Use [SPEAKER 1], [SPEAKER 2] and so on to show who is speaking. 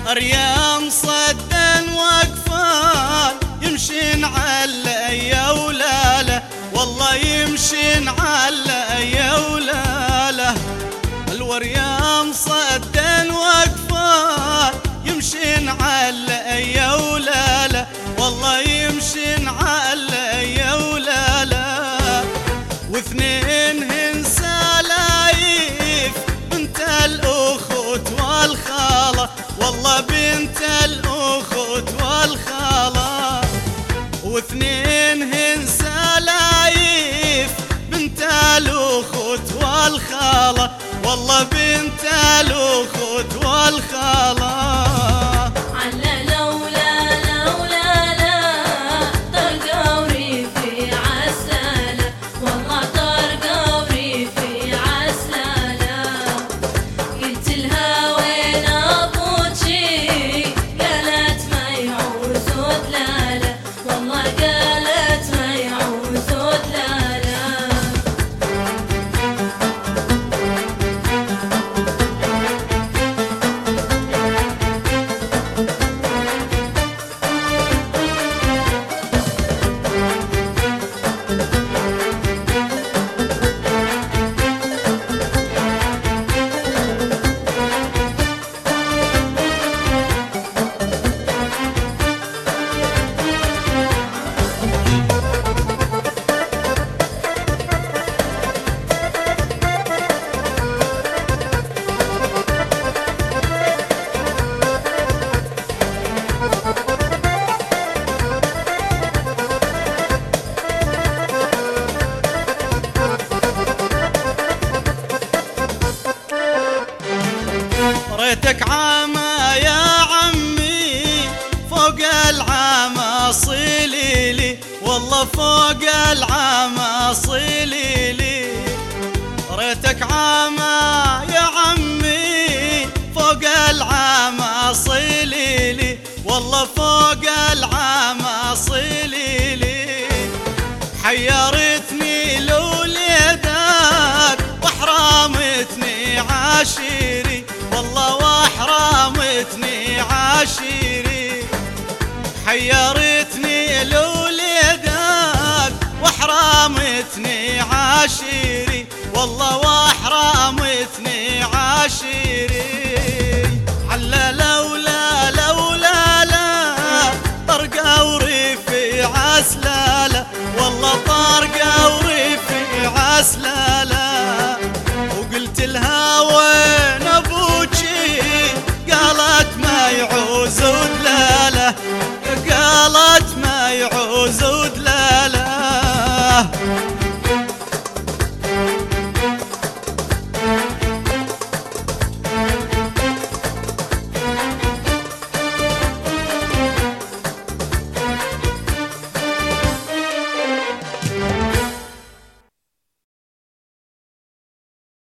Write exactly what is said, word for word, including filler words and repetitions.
[SPEAKER 1] أريام صدا وقفال يمشين على يا ولاله، والله يمشين على يا ولاله. الوريام صدا وقفال يمشين على يا ولاله، والله يمشين على يا ولاله. واثنين هن سلايف بنت الأخوت والخالة، والله بنت الأخوت والخالة. واثنين هن سلايف بنت الأخوت والخالة، والله بنت الأخوت والخالة. ريتك عامة يا عمي فوق العامة صليلي، والله فوق العامة صليلي. ريتك عامة يا عمي فوق العامة صليلي، والله فوق العامة صليلي. حيرتني لوليدك واحرمتني عشيري، والله واحرمتني عشيري. حيرتني لوليدك واحرمتني عشيري، والله واحرمتني